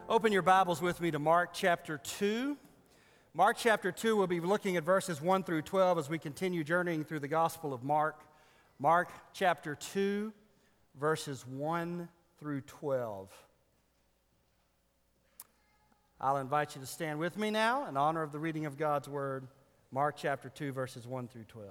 Open your Bibles with me to Mark chapter 2. Mark chapter 2, we'll be looking at verses 1 through 12 as we continue journeying through the Gospel of Mark. Mark chapter 2, verses 1 through 12. I'll invite you to stand with me now in honor of the reading of God's Word. Mark chapter 2, verses 1 through 12.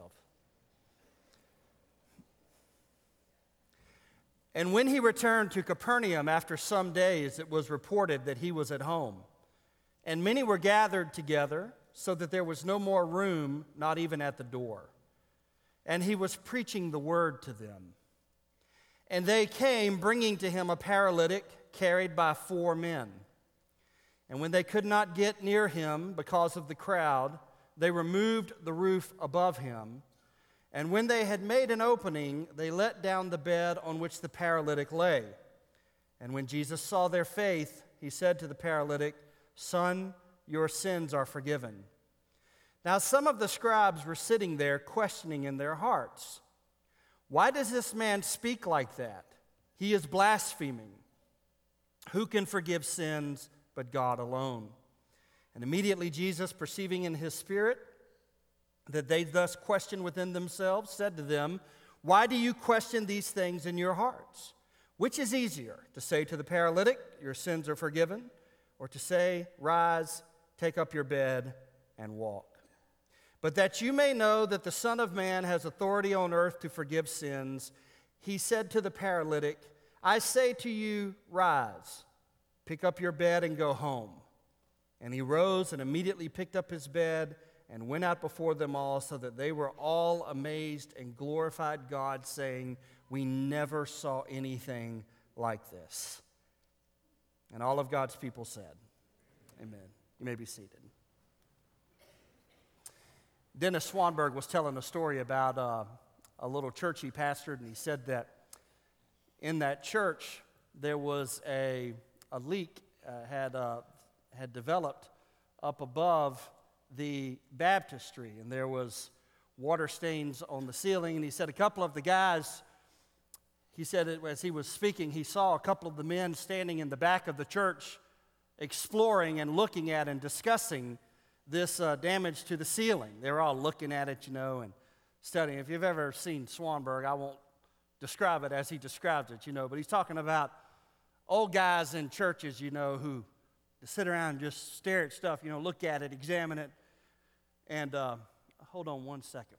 And when he returned to Capernaum after some days, it was reported that he was at home. And many were gathered together, so that there was no more room, not even at the door. And he was preaching the word to them. And they came, bringing to him a paralytic carried by 4 men. And when they could not get near him because of the crowd, they removed the roof above him. And when they had made an opening, they let down the bed on which the paralytic lay. And when Jesus saw their faith, he said to the paralytic, "Son, your sins are forgiven." Now some of the scribes were sitting there questioning in their hearts, "Why does this man speak like that? He is blaspheming. Who can forgive sins but God alone?" And immediately Jesus, perceiving in his spirit that they thus questioned within themselves, said to them, "Why do you question these things in your hearts? Which is easier, to say to the paralytic, 'Your sins are forgiven,' or to say, 'Rise, take up your bed, and walk'? But that you may know that the Son of Man has authority on earth to forgive sins," he said to the paralytic, "I say to you, rise, pick up your bed, and go home." And he rose and immediately picked up his bed and went out before them all, so that they were all amazed and glorified God, saying, "We never saw anything like this." And all of God's people said, Amen. You may be seated. Dennis Swanberg was telling a story about a little church he pastored, and he said that in that church there was a leak had developed up above the baptistry, and there was water stains on the ceiling. And he said a couple of the guys, he said as he was speaking, he saw a couple of the men standing in the back of the church exploring and looking at and discussing this damage to the ceiling. They were all looking at it, and studying. If you've ever seen Swanberg, I won't describe it as he describes it, but he's talking about old guys in churches, who sit around and just stare at stuff, look at it, examine it. And hold on one second.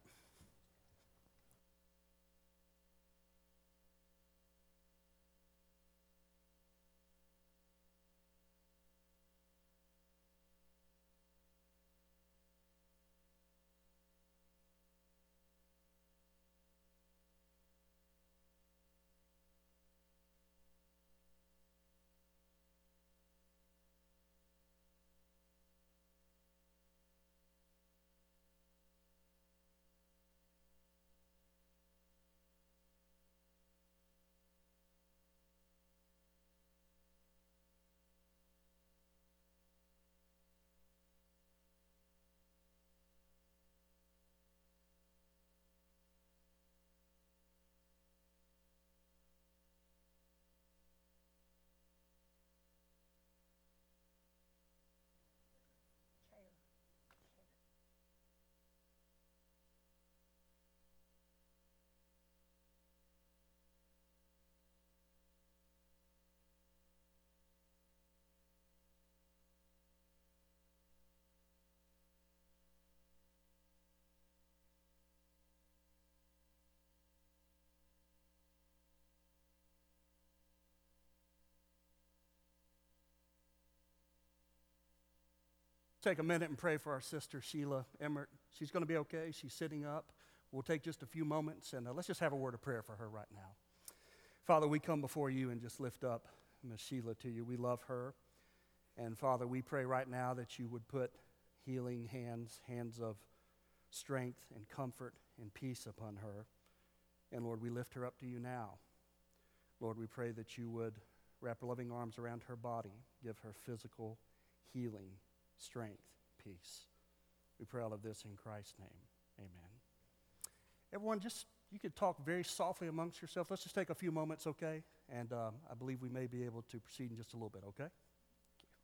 Take a minute and pray for our sister, Sheila Emmert. She's going to be okay. She's sitting up. We'll take just a few moments, and let's just have a word of prayer for her right now. Father, we come before you and just lift up Miss Sheila to you. We love her. And, Father, we pray right now that you would put healing hands of strength and comfort and peace upon her. And, Lord, we lift her up to you now. Lord, we pray that you would wrap your loving arms around her body, give her physical healing, strength, peace. We pray all of this in Christ's name. Amen. Everyone, you could talk very softly amongst yourself. Let's just take a few moments, okay? And I believe we may be able to proceed in just a little bit, okay? Thank you.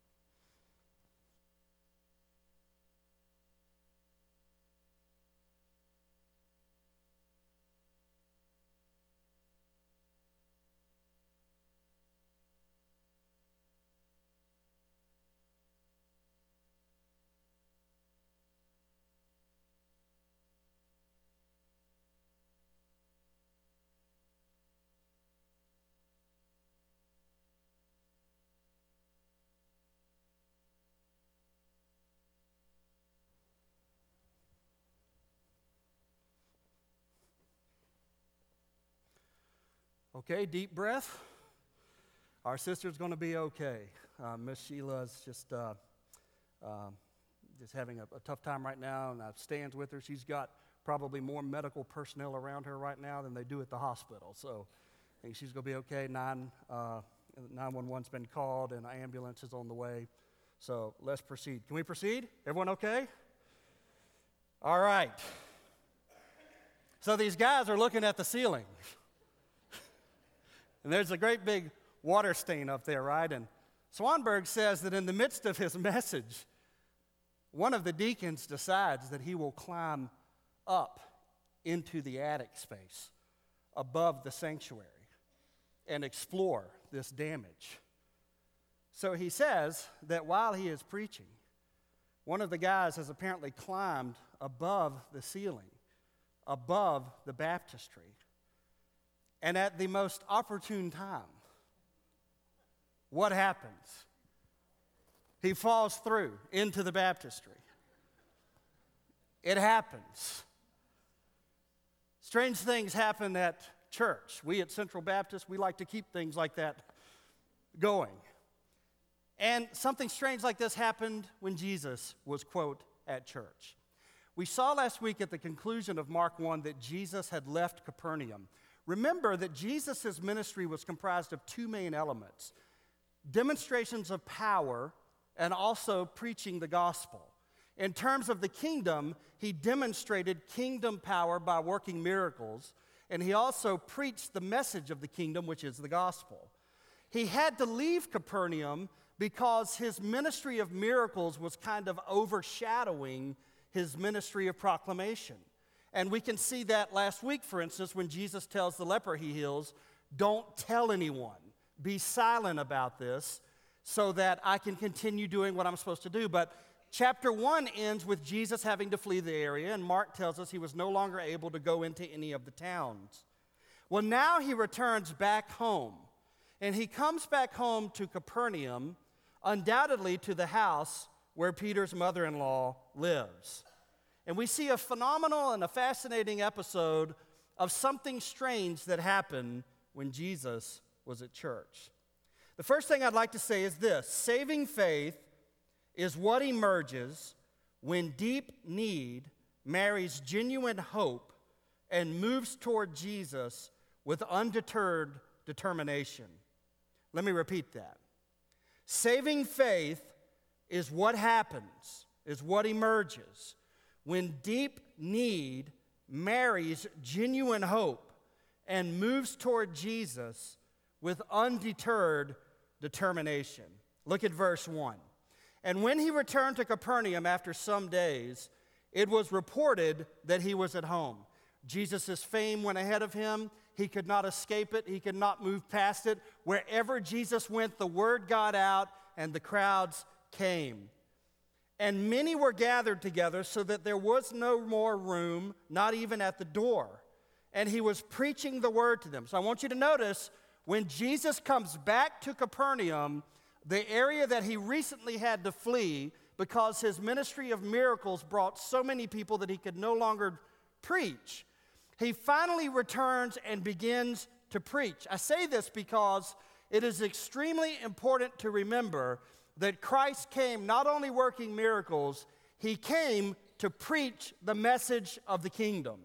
Okay, deep breath. Our sister's going to be okay. Miss Sheila's just having a tough time right now, and I stand with her. She's got probably more medical personnel around her right now than they do at the hospital. So I think she's going to be okay. 911's been called, and an ambulance is on the way. So let's proceed. Can we proceed? Everyone okay? All right. So these guys are looking at the ceiling. And there's a great big water stain up there, right? And Swanberg says that in the midst of his message, one of the deacons decides that he will climb up into the attic space above the sanctuary and explore this damage. So he says that while he is preaching, one of the guys has apparently climbed above the ceiling, above the baptistry, and at the most opportune time, what happens? He falls through into the baptistry. It happens. Strange things happen at church. We at Central Baptist, we like to keep things like that going. And something strange like this happened when Jesus was, quote, at church. We saw last week at the conclusion of Mark 1 that Jesus had left Capernaum. Remember that Jesus' ministry was comprised of two main elements: demonstrations of power and also preaching the gospel. In terms of the kingdom, he demonstrated kingdom power by working miracles, and he also preached the message of the kingdom, which is the gospel. He had to leave Capernaum because his ministry of miracles was kind of overshadowing his ministry of proclamation. And we can see that last week, for instance, when Jesus tells the leper he heals, "Don't tell anyone. Be silent about this so that I can continue doing what I'm supposed to do." But chapter 1 ends with Jesus having to flee the area, and Mark tells us he was no longer able to go into any of the towns. Well, now he returns back home, and he comes back home to Capernaum, undoubtedly to the house where Peter's mother-in-law lives. And we see a phenomenal and a fascinating episode of something strange that happened when Jesus was at church. The first thing I'd like to say is this: saving faith is what emerges when deep need marries genuine hope and moves toward Jesus with undeterred determination. Let me repeat that. Saving faith is what happens, is what emerges when deep need marries genuine hope and moves toward Jesus with undeterred determination. Look at verse 1. And when he returned to Capernaum after some days, it was reported that he was at home. Jesus' fame went ahead of him. He could not escape it. He could not move past it. Wherever Jesus went, the word got out and the crowds came. And many were gathered together so that there was no more room, not even at the door. And he was preaching the word to them. So I want you to notice, when Jesus comes back to Capernaum, the area that he recently had to flee because his ministry of miracles brought so many people that he could no longer preach, he finally returns and begins to preach. I say this because it is extremely important to remember that Christ came not only working miracles, he came to preach the message of the kingdom.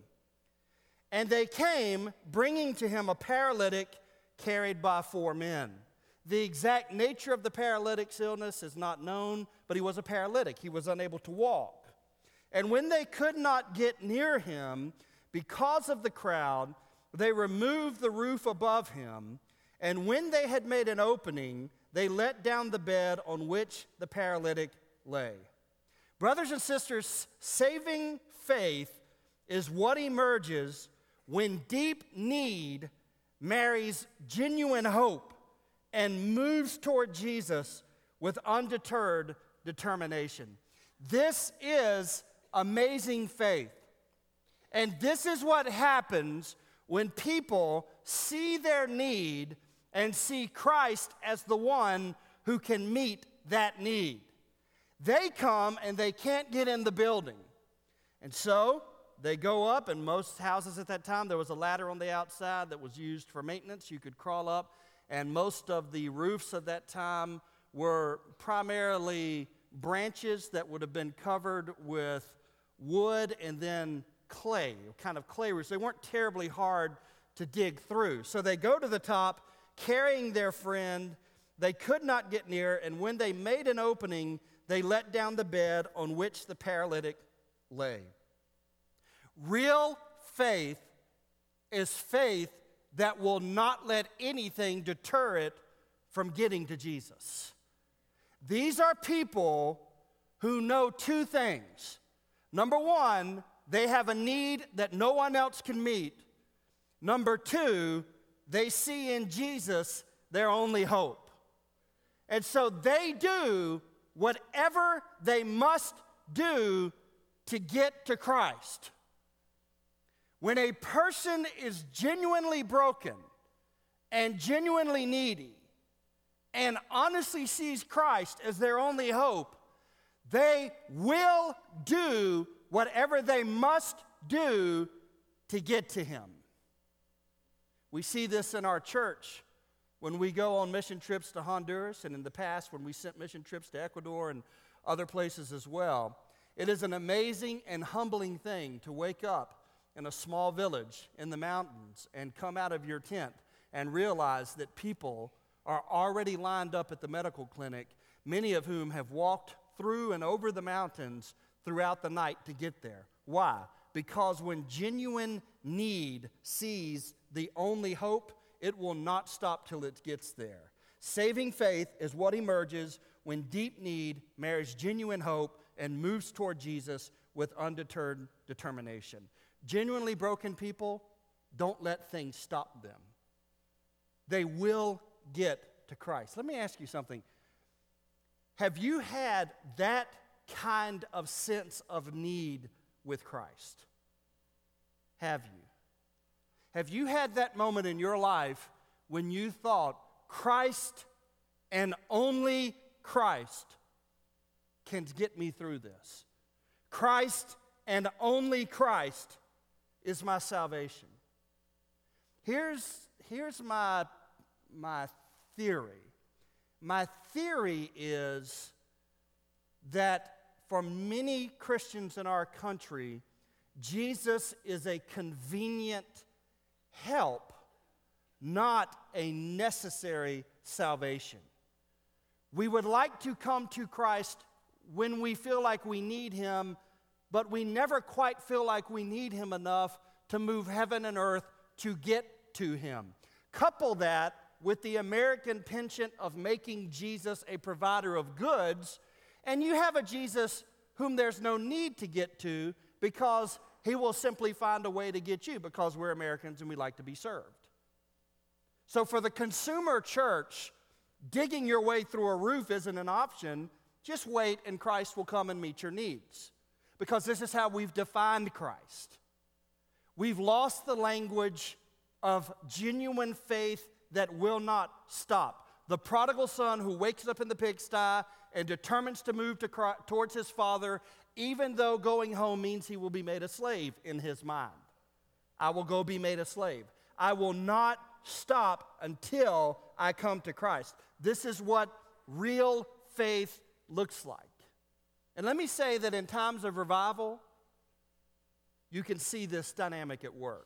And they came bringing to him a paralytic carried by 4 men. The exact nature of the paralytic's illness is not known, but he was a paralytic. He was unable to walk. And when they could not get near him because of the crowd, they removed the roof above him, and when they had made an opening, they let down the bed on which the paralytic lay. Brothers and sisters, saving faith is what emerges when deep need marries genuine hope and moves toward Jesus with undeterred determination. This is amazing faith. And this is what happens when people see their need and see Christ as the one who can meet that need. They come and they can't get in the building. And so they go up, and most houses at that time, there was a ladder on the outside that was used for maintenance. You could crawl up, and most of the roofs of that time were primarily branches that would have been covered with wood and then clay, kind of clay roofs. They weren't terribly hard to dig through. So they go to the top, carrying their friend. They could not get near, and when they made an opening, they let down the bed on which the paralytic lay. Real faith is faith that will not let anything deter it from getting to Jesus. These are people who know two things. Number one, they have a need that no one else can meet. Number two, they see in Jesus their only hope. And so they do whatever they must do to get to Christ. When a person is genuinely broken and genuinely needy and honestly sees Christ as their only hope, they will do whatever they must do to get to Him. We see this in our church when we go on mission trips to Honduras, and in the past when we sent mission trips to Ecuador and other places as well. It is an amazing and humbling thing to wake up in a small village in the mountains and come out of your tent and realize that people are already lined up at the medical clinic, many of whom have walked through and over the mountains throughout the night to get there. Why? Because when genuine need sees the only hope, it will not stop till it gets there. Saving faith is what emerges when deep need marries genuine hope and moves toward Jesus with undeterred determination. Genuinely broken people, don't let things stop them. They will get to Christ. Let me ask you something. Have you had that kind of sense of need with Christ? Have you? Have you had that moment in your life when you thought Christ and only Christ can get me through this? Christ and only Christ is my salvation. Here's my theory. My theory is that for many Christians in our country, Jesus is a convenient help, not a necessary salvation. We would like to come to Christ when we feel like we need Him, but we never quite feel like we need Him enough to move heaven and earth to get to Him. Couple that with the American penchant of making Jesus a provider of goods, and you have a Jesus whom there's no need to get to because He will simply find a way to get you because we're Americans and we like to be served. So for the consumer church, digging your way through a roof isn't an option. Just wait and Christ will come and meet your needs. Because this is how we've defined Christ. We've lost the language of genuine faith that will not stop. The prodigal son who wakes up in the pigsty and determines to move towards his father, even though going home means he will be made a slave in his mind. I will go be made a slave. I will not stop until I come to Christ. This is what real faith looks like. And let me say that in times of revival, you can see this dynamic at work.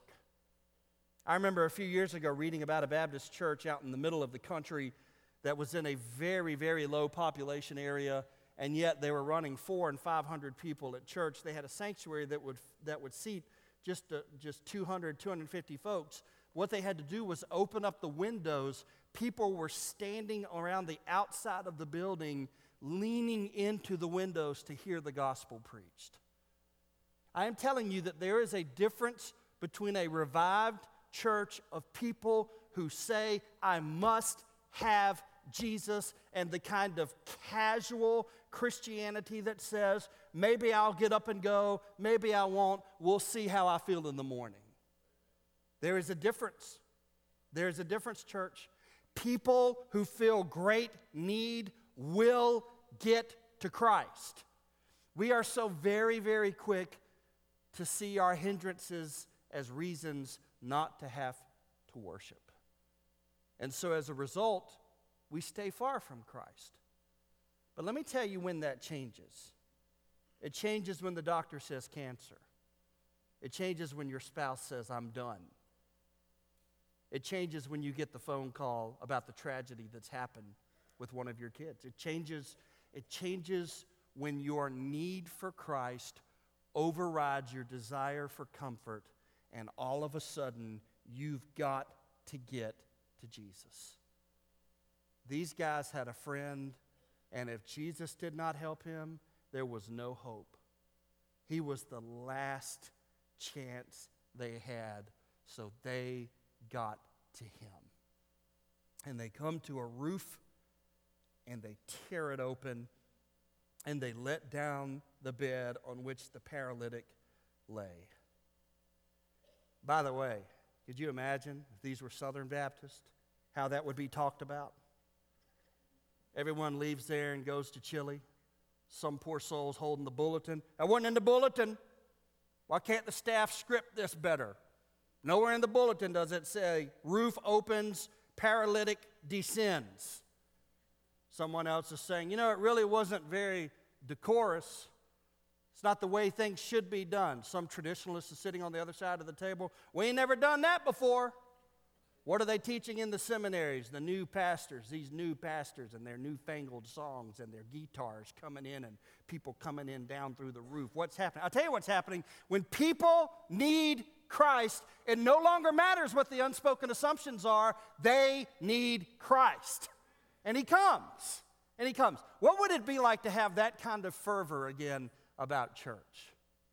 I remember a few years ago reading about a Baptist church out in the middle of the country that was in a very, very low population area, and yet they were running 400 and 500 people at church. They had a sanctuary that would seat just 200, 250 folks. What they had to do was open up the windows. People were standing around the outside of the building, leaning into the windows to hear the gospel preached. I am telling you that there is a difference between a revived church of people who say, I must have Jesus, and the kind of casual Christianity that says, maybe I'll get up and go, maybe I won't, we'll see how I feel in the morning. There is a difference. There is a difference, church. People who feel great need will get to Christ. We are so very, very quick to see our hindrances as reasons not to have to worship. And so as a result, we stay far from Christ. But let me tell you when that changes. It changes when the doctor says cancer. It changes when your spouse says, I'm done. It changes when you get the phone call about the tragedy that's happened with one of your kids. It changes when your need for Christ overrides your desire for comfort, and all of a sudden, you've got to get to Jesus. These guys had a friend, and if Jesus did not help him, there was no hope. He was the last chance they had, so they got to him. And they come to a roof, and they tear it open, and they let down the bed on which the paralytic lay. By the way, could you imagine if these were Southern Baptists, how that would be talked about? Everyone leaves there and goes to Chile. Some poor soul's holding the bulletin. I wasn't in the bulletin. Why can't the staff script this better? Nowhere in the bulletin does it say, roof opens, paralytic descends. Someone else is saying, it really wasn't very decorous. It's not the way things should be done. Some traditionalist is sitting on the other side of the table. We ain't never done that before. What are they teaching in the seminaries? The new pastors, these new pastors and their newfangled songs and their guitars coming in and people coming in down through the roof. What's happening? I'll tell you what's happening. When people need Christ, it no longer matters what the unspoken assumptions are. They need Christ. And he comes. And he comes. What would it be like to have that kind of fervor again about church?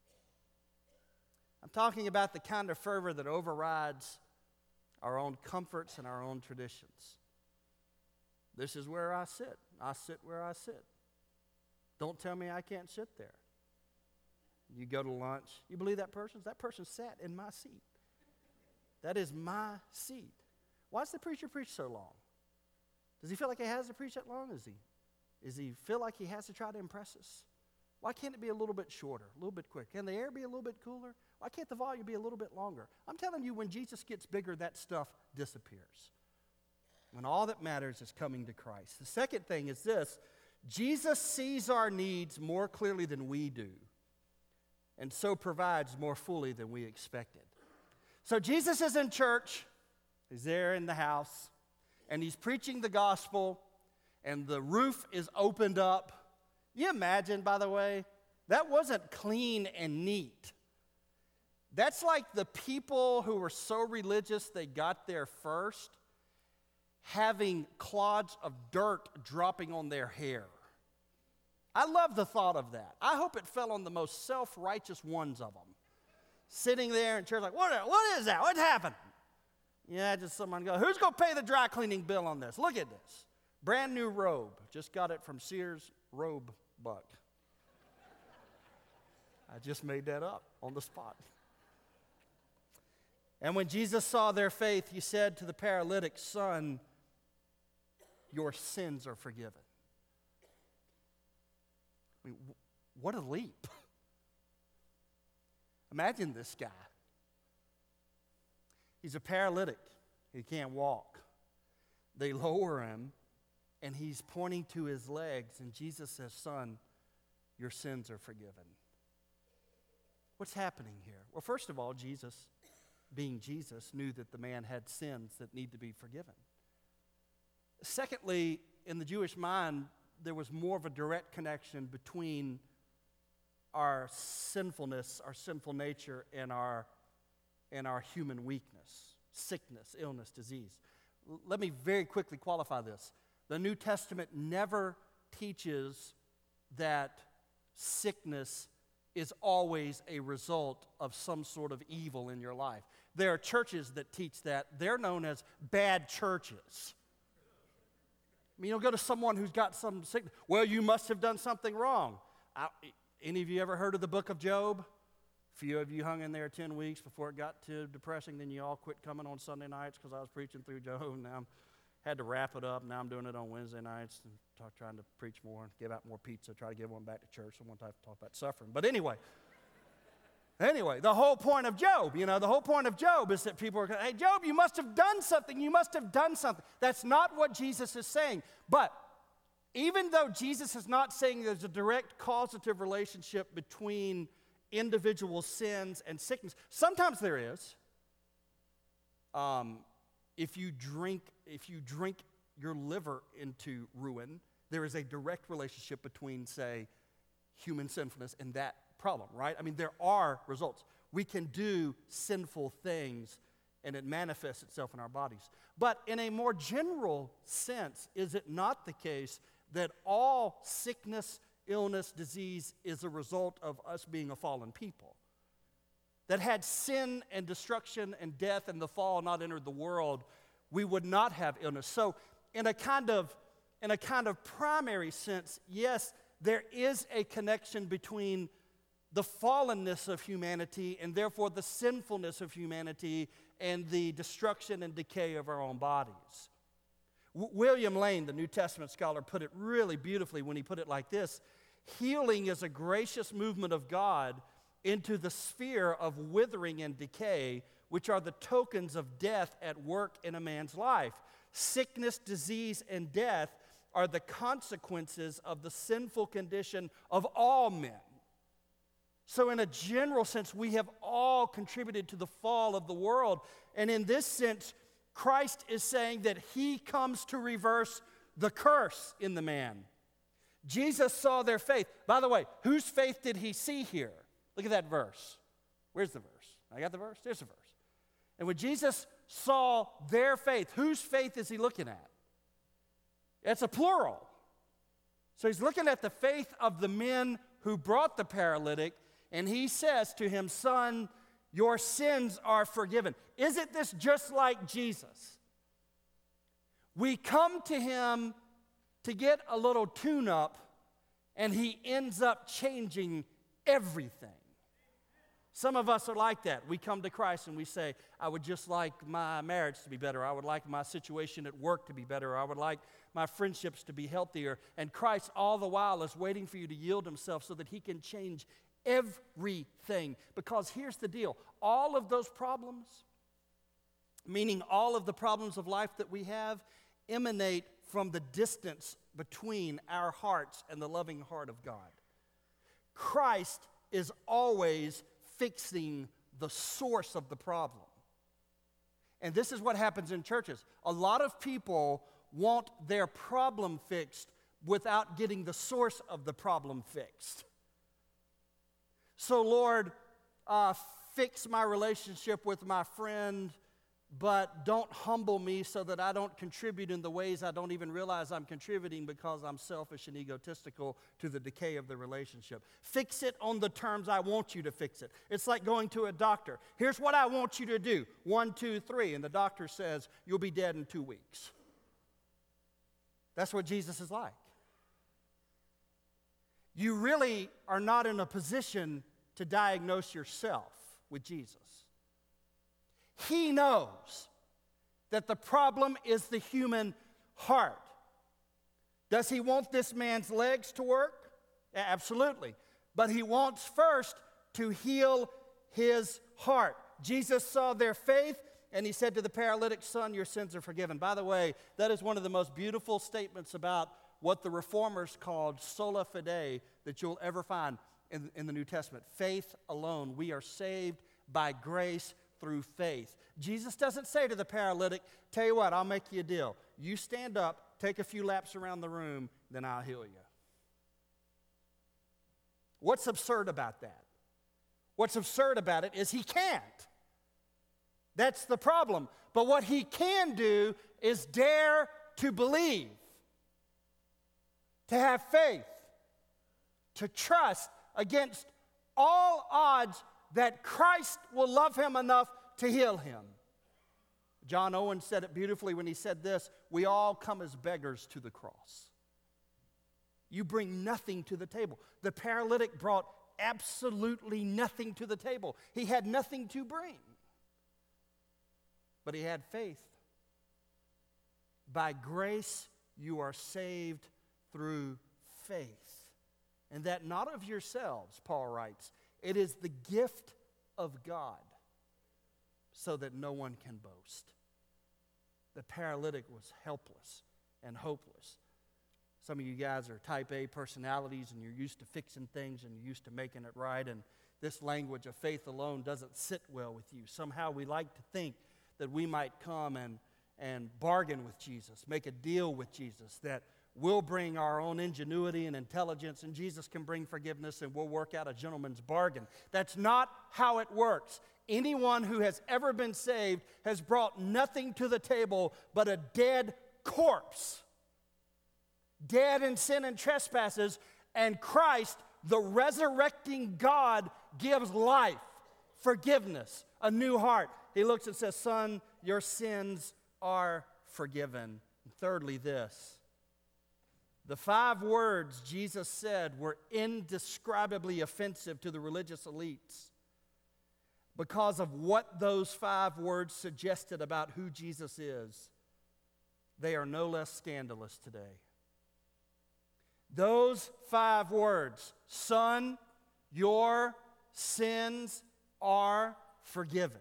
I'm talking about the kind of fervor that overrides our own comforts and our own traditions. This is where I sit. I sit where I sit. Don't tell me I can't sit there. You go to lunch. You believe that person? That person sat in my seat. That is my seat. Why does the preacher preach so long? Does he feel like he has to preach that long? Does he feel like he has to try to impress us? Why can't it be a little bit shorter, a little bit quicker? Can the air be a little bit cooler? Why can't the volume be a little bit longer? I'm telling you, when Jesus gets bigger, that stuff disappears. When all that matters is coming to Christ. The second thing is this: Jesus sees our needs more clearly than we do, and so provides more fully than we expected. So Jesus is in church, he's there in the house, and he's preaching the gospel, and the roof is opened up. You imagine, by the way, that wasn't clean and neat. That's like the people who were so religious they got there first, having clods of dirt dropping on their hair. I love the thought of that. I hope it fell on the most self-righteous ones of them. Sitting there in church like, what is that? What happened? Yeah, just someone go, who's going to pay the dry cleaning bill on this? Look at this. Brand new robe. Just got it from Sears Robe Buck. I just made that up on the spot. And when Jesus saw their faith, he said to the paralytic, son, your sins are forgiven. I mean, what a leap. Imagine this guy. He's a paralytic. He can't walk. They lower him, and he's pointing to his legs, and Jesus says, son, your sins are forgiven. What's happening here? Well, first of all, Jesus, being Jesus, knew that the man had sins that need to be forgiven. Secondly, in the Jewish mind, there was more of a direct connection between our sinfulness, our sinful nature, and our human weakness, sickness, illness, disease. Let me very quickly qualify this. The New Testament never teaches that sickness is always a result of some sort of evil in your life. There are churches that teach that. They're known as bad churches. I mean, you'll go to someone who's got some sickness. Well, you must have done something wrong. Any of you ever heard of the book of Job? A few of you hung in there 10 weeks before it got too depressing. Then you all quit coming on Sunday nights because I was preaching through Job. Now I had to wrap it up. Now I'm doing it on Wednesday nights and trying to preach more and give out more pizza, try to give one back to church. Someone talk about suffering. But anyway, Anyway, the whole point of Job, the whole point of Job is that people are going, hey, Job, you must have done something. You must have done something. That's not what Jesus is saying. But even though Jesus is not saying there's a direct causative relationship between individual sins and sickness, sometimes there is. If you drink your liver into ruin, there is a direct relationship between, say, human sinfulness and that problem, right? I mean, there are results. We can do sinful things, and it manifests itself in our bodies. But in a more general sense, is it not the case that all sickness, illness, disease is a result of us being a fallen people? That had sin and destruction and death and the fall not entered the world, we would not have illness. So in a kind of primary sense, yes, there is a connection between the fallenness of humanity and therefore the sinfulness of humanity and the destruction and decay of our own bodies. William Lane, the New Testament scholar, put it really beautifully when he put it like this: healing is a gracious movement of God into the sphere of withering and decay, which are the tokens of death at work in a man's life. Sickness, disease, and death are the consequences of the sinful condition of all men. So in a general sense, we have all contributed to the fall of the world. And in this sense, Christ is saying that he comes to reverse the curse in the man. Jesus saw their faith. By the way, whose faith did he see here? Look at that verse. Where's the verse? I got the verse? There's the verse. And when Jesus saw their faith, whose faith is he looking at? It's a plural. So he's looking at the faith of the men who brought the paralytic, and he says to him, son, your sins are forgiven. Isn't this just like Jesus? We come to him to get a little tune-up, and he ends up changing everything. Some of us are like that. We come to Christ and we say, I would just like my marriage to be better. I would like my situation at work to be better. I would like my friendships to be healthier. And Christ all the while is waiting for you to yield himself so that he can change everything. Because here's the deal. All of those problems, meaning all of the problems of life that we have, emanate from the distance between our hearts and the loving heart of God. Christ is always fixing the source of the problem. And this is what happens in churches. A lot of people want their problem fixed without getting the source of the problem fixed. So, Lord, fix my relationship with my friend, but don't humble me so that I don't contribute in the ways I don't even realize I'm contributing because I'm selfish and egotistical to the decay of the relationship. Fix it on the terms I want you to fix it. It's like going to a doctor. Here's what I want you to do. 1, 2, 3. And the doctor says, you'll be dead in 2 weeks. That's what Jesus is like. You really are not in a position to diagnose yourself with Jesus. He knows that the problem is the human heart. Does he want this man's legs to work? Absolutely. But he wants first to heal his heart. Jesus saw their faith, and he said to the paralytic, son, your sins are forgiven. By the way, that is one of the most beautiful statements about what the Reformers called sola fide that you'll ever find in the New Testament. Faith alone. We are saved by grace through faith. Jesus doesn't say to the paralytic, tell you what, I'll make you a deal. You stand up, take a few laps around the room, then I'll heal you. What's absurd about that? What's absurd about it is he can't. That's the problem. But what he can do is dare to believe, to have faith, to trust against all odds that Christ will love him enough to heal him. John Owen said it beautifully when he said this, we all come as beggars to the cross. You bring nothing to the table. The paralytic brought absolutely nothing to the table. He had nothing to bring. But he had faith. By grace you are saved through faith. And that not of yourselves, Paul writes, it is the gift of God so that no one can boast. The paralytic was helpless and hopeless. Some of you guys are type A personalities and you're used to fixing things and you're used to making it right, and this language of faith alone doesn't sit well with you. Somehow we like to think that we might come and bargain with Jesus, make a deal with Jesus, that we'll bring our own ingenuity and intelligence and Jesus can bring forgiveness and we'll work out a gentleman's bargain. That's not how it works. Anyone who has ever been saved has brought nothing to the table but a dead corpse, dead in sin and trespasses, and Christ, the resurrecting God, gives life, forgiveness, a new heart. He looks and says, son, your sins are forgiven. And thirdly, this. The 5 words Jesus said were indescribably offensive to the religious elites because of what those 5 words suggested about who Jesus is. They are no less scandalous today. Those 5 words, son, your sins are forgiven.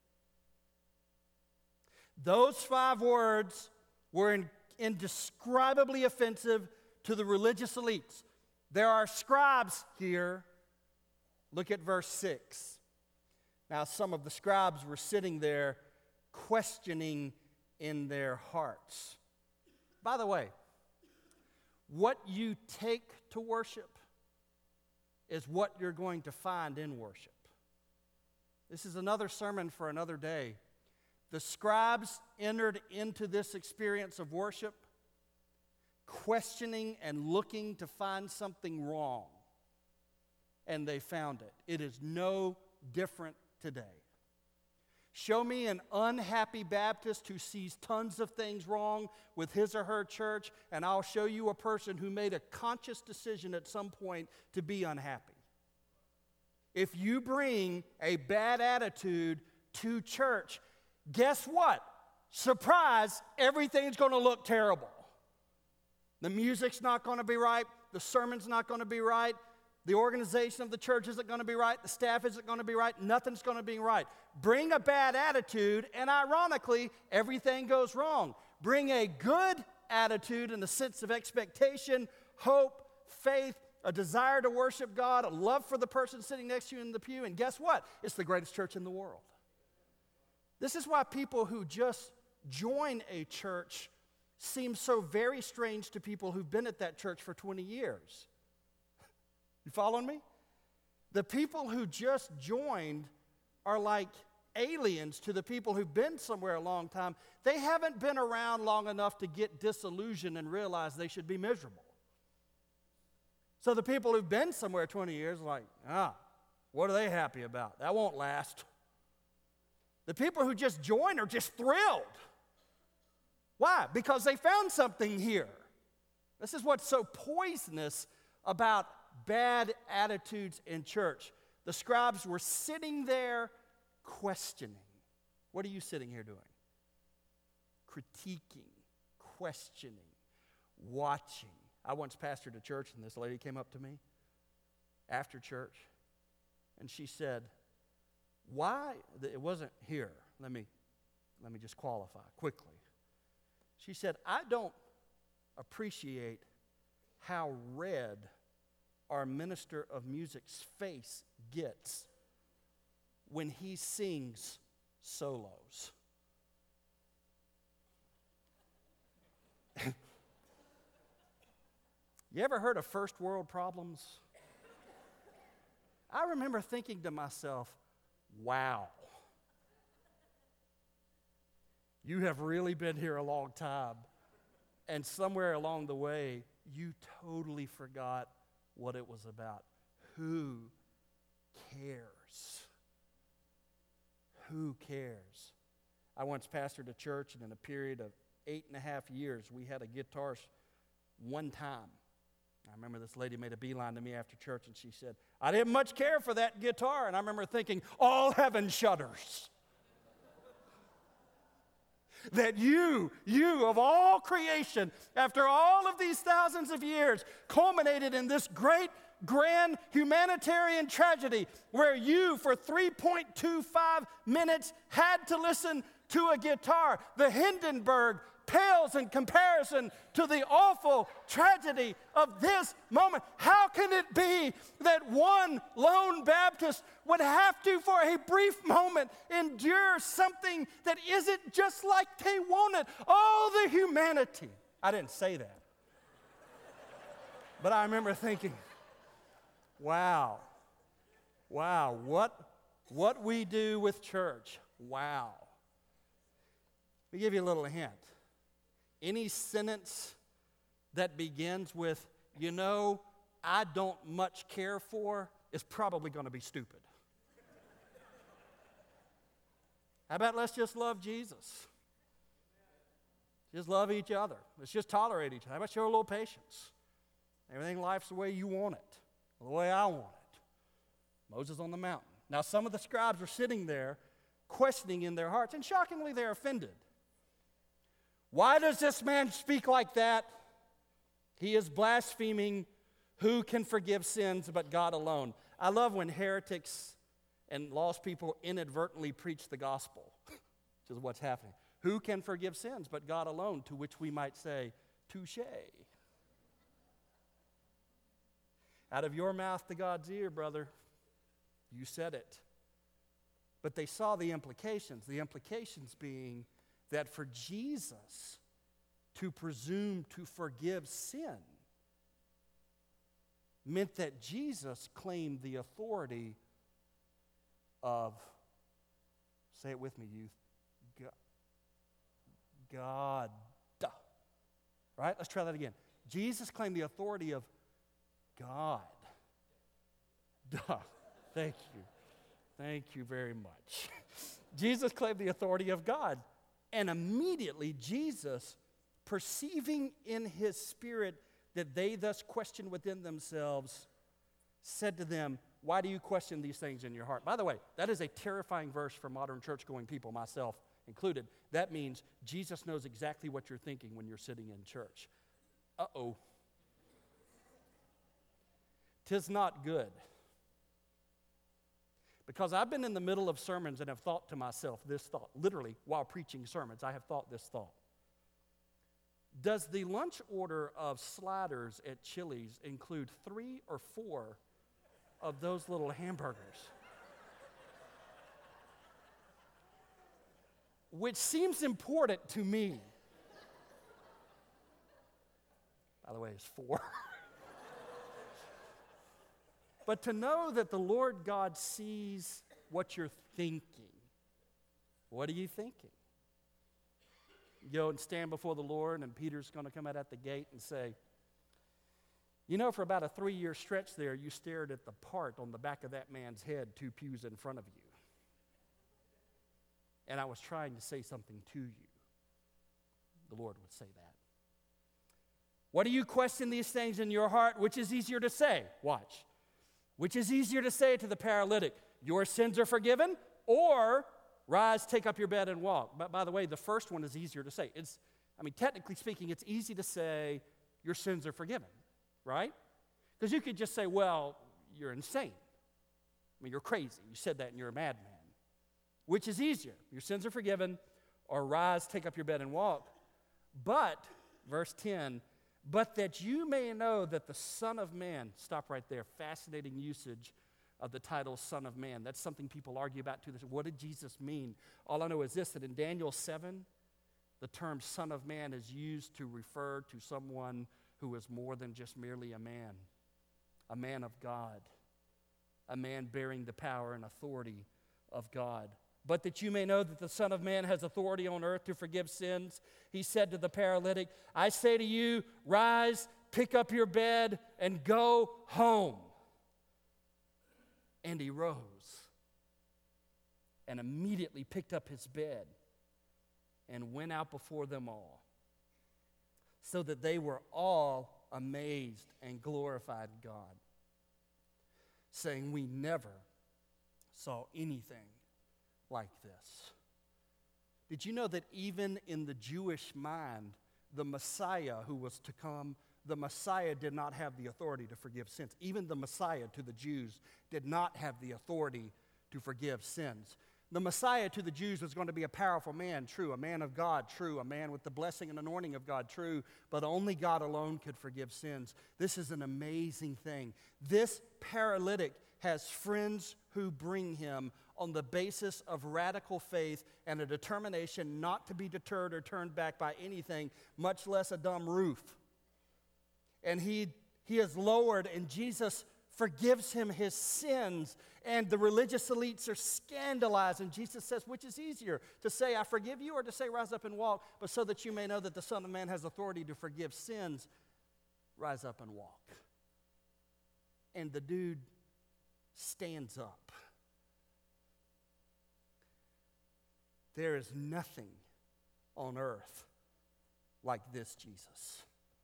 Those 5 words were indescribably offensive to the religious elites. There are scribes here. Look at verse 6. Now, some of the scribes were sitting there questioning in their hearts. By the way, what you take to worship is what you're going to find in worship. This is another sermon for another day. The scribes entered into this experience of worship questioning and looking to find something wrong, and they found it. It is no different today. Show me an unhappy Baptist who sees tons of things wrong with his or her church, and I'll show you a person who made a conscious decision at some point to be unhappy. If you bring a bad attitude to church, guess what? Surprise, everything's going to look terrible. The music's not going to be right. The sermon's not going to be right. The organization of the church isn't going to be right. The staff isn't going to be right. Nothing's going to be right. Bring a bad attitude, and ironically, everything goes wrong. Bring a good attitude and a sense of expectation, hope, faith, a desire to worship God, a love for the person sitting next to you in the pew, and guess what? It's the greatest church in the world. This is why people who just join a church seem so very strange to people who've been at that church for 20 years. You following me? The people who just joined are like aliens to the people who've been somewhere a long time. They haven't been around long enough to get disillusioned and realize they should be miserable. So the people who've been somewhere 20 years are like, what are they happy about? That won't last. The people who just joined are just thrilled. Why? Because they found something here. This is what's so poisonous about bad attitudes in church. The scribes were sitting there questioning. What are you sitting here doing? Critiquing, questioning, watching. I once pastored a church, and this lady came up to me after church, and she said, why? It wasn't here. Let me just qualify quickly. She said, I don't appreciate how red our minister of music's face gets when he sings solos. You ever heard of first world problems? I remember thinking to myself, wow, you have really been here a long time, and somewhere along the way, you totally forgot what it was about. Who cares? Who cares? I once pastored a church, and in a period of 8.5 years, we had a guitarist one time. I remember this lady made a beeline to me after church, and she said, I didn't much care for that guitar. And I remember thinking, all heaven shudders. that you of all creation, after all of these thousands of years, culminated in this great, grand humanitarian tragedy where you, for 3.25 minutes, had to listen to a guitar. The Hindenburg pales in comparison to the awful tragedy of this moment. How can it be that one lone Baptist would have to, for a brief moment, endure something that isn't just like they wanted? Oh, the humanity. I didn't say that. But I remember thinking, wow, what we do with church, wow. Let me give you a little hint. Any sentence that begins with, I don't much care for, is probably going to be stupid. How about let's just love Jesus? Just love each other. Let's just tolerate each other. How about show a little patience? Everything in life's the way you want it, the way I want it. Moses on the mountain. Now, some of the scribes are sitting there questioning in their hearts, and shockingly, they're offended. Why does this man speak like that? He is blaspheming. Who can forgive sins but God alone? I love when heretics and lost people inadvertently preach the gospel, which is what's happening. Who can forgive sins but God alone? To which we might say, touche. Out of your mouth to God's ear, brother. You said it. But they saw the implications being that for Jesus to presume to forgive sin meant that Jesus claimed the authority of, say it with me, youth, God. Right? Let's try that again. Jesus claimed the authority of God. Duh. Thank you. Thank you very much. Jesus claimed the authority of God. And immediately Jesus, perceiving in his spirit that they thus questioned within themselves, said to them, why do you question these things in your heart? By the way, that is a terrifying verse for modern church-going people, myself included. That means Jesus knows exactly what you're thinking when you're sitting in church. Uh-oh. 'Tis not good. Because I've been in the middle of sermons and have thought to myself this thought, literally while preaching sermons, I have thought this thought. Does the lunch order of sliders at Chili's include 3 or 4 of those little hamburgers? Which seems important to me. By the way, it's 4. But to know that the Lord God sees what you're thinking. What are you thinking? You go and stand before the Lord, and Peter's going to come out at the gate and say, for about a 3-year stretch there, you stared at the part on the back of that man's head 2 pews in front of you. And I was trying to say something to you. The Lord would say that. What do you question these things in your heart? Which is easier to say? Watch. Which is easier to say to the paralytic, your sins are forgiven, or rise, take up your bed and walk? But by the way, the first one is easier to say. Technically speaking, it's easy to say your sins are forgiven, right? Because you could just say, well, you're insane. You're crazy. You said that and you're a madman. Which is easier? Your sins are forgiven, or rise, take up your bed and walk. But, verse 10, but that you may know that the Son of Man, stop right there, fascinating usage of the title Son of Man. That's something people argue about too. They say, what did Jesus mean? All I know is this, that in Daniel 7, the term Son of Man is used to refer to someone who is more than just merely a man of God, a man bearing the power and authority of God. But that you may know that the Son of Man has authority on earth to forgive sins, he said to the paralytic, I say to you, rise, pick up your bed, and go home. And he rose and immediately picked up his bed and went out before them all, so that they were all amazed and glorified God, saying, we never saw anything like this. Did you know that even in the Jewish mind, the Messiah who was to come, the Messiah did not have the authority to forgive sins. Even the Messiah to the Jews did not have the authority to forgive sins. The Messiah to the Jews was going to be a powerful man, true, a man of God, true, a man with the blessing and anointing of God, true, but only God alone could forgive sins. This is an amazing thing. This paralytic has friends who bring him on the basis of radical faith and a determination not to be deterred or turned back by anything, much less a dumb roof. And he is lowered, and Jesus forgives him his sins, and the religious elites are scandalized, and Jesus says, which is easier, to say, I forgive you, or to say, rise up and walk? But so that you may know that the Son of Man has authority to forgive sins, rise up and walk. And the dude stands up. There is nothing on earth like this Jesus.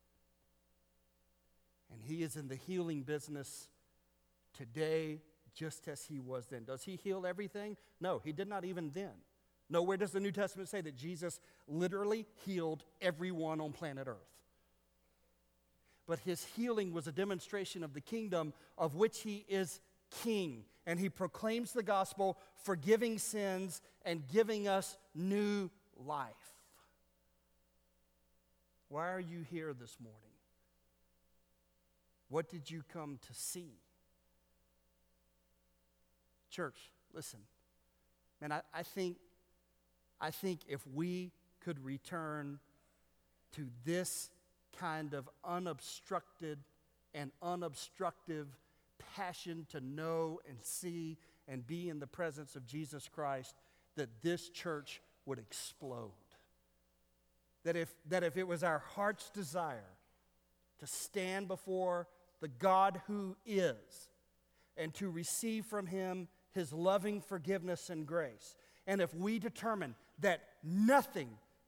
And he is in the healing business today just as he was then. Does he heal everything? No, he did not even then. Nowhere does the New Testament say that Jesus literally healed everyone on planet Earth. But his healing was a demonstration of the kingdom of which he is king. And he proclaims the gospel, forgiving sins and giving us new life. Why are you here this morning? What did you come to see? Church, listen. Man, I think if we could return to this kind of unobstructed and unobstructive passion to know and see and be in the presence of Jesus Christ, that this church would explode. That if it was our heart's desire to stand before the God who is and to receive from him his loving forgiveness and grace, and if we determine that nothing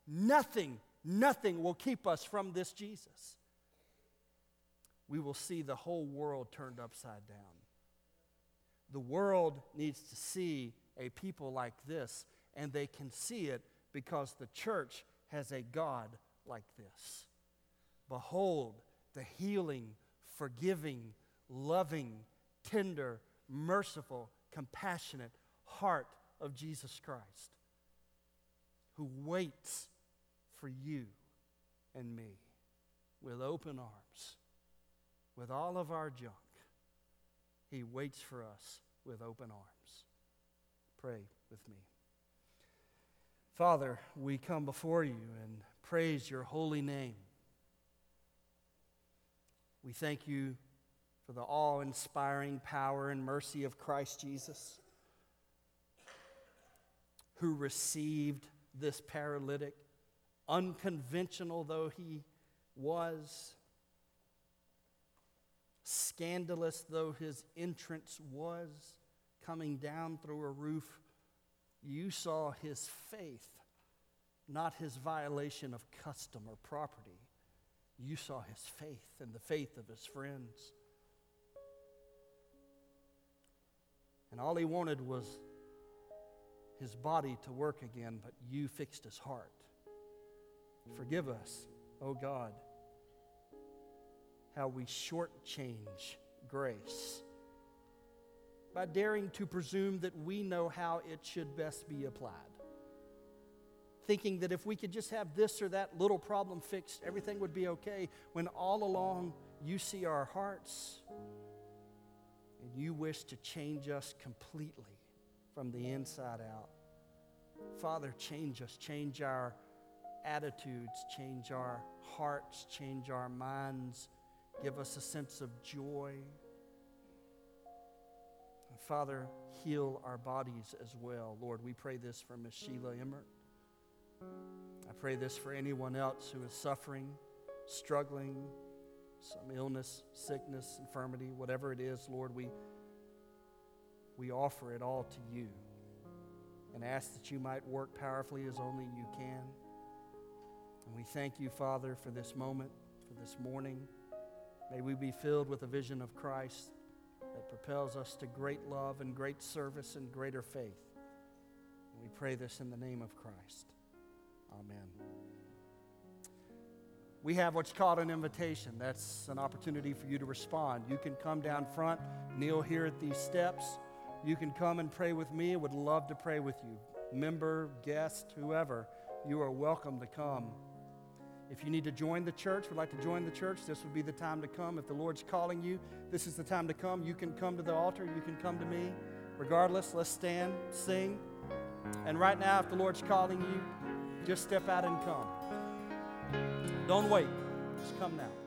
will keep us from this Jesus, we will see the whole world turned upside down. The world needs to see a people like this, and they can see it because the church has a God like this. Behold, the healing, forgiving, loving, tender, merciful, compassionate heart of Jesus Christ, who waits for you and me with open arms. With all of our junk, he waits for us with open arms. Pray with me. Father, we come before you and praise your holy name. We thank you for the awe-inspiring power and mercy of Christ Jesus, who received this paralytic, unconventional though he was, scandalous though his entrance was, coming down through a roof. You saw his faith, not his violation of custom or property. You saw his faith and the faith of his friends. And all he wanted was his body to work again, but you fixed his heart. Forgive us, oh God, how we shortchange grace by daring to presume that we know how it should best be applied. Thinking that if we could just have this or that little problem fixed, everything would be okay, when all along you see our hearts and you wish to change us completely from the inside out. Father, change us, change our attitudes, change our hearts, change our minds. Give us a sense of joy. And Father, heal our bodies as well. Lord, we pray this for Miss Sheila Emmert. I pray this for anyone else who is suffering, struggling, some illness, sickness, infirmity, whatever it is, Lord, we offer it all to you and ask that you might work powerfully as only you can. And we thank you, Father, for this moment, for this morning. May we be filled with a vision of Christ that propels us to great love and great service and greater faith. And we pray this in the name of Christ. Amen. We have what's called an invitation. That's an opportunity for you to respond. You can come down front, kneel here at these steps. You can come and pray with me. I would love to pray with you. Member, guest, whoever, you are welcome to come. If you need to join the church, would like to join the church, this would be the time to come. If the Lord's calling you, this is the time to come. You can come to the altar. You can come to me. Regardless, let's stand, sing. And right now, if the Lord's calling you, just step out and come. Don't wait. Just come now.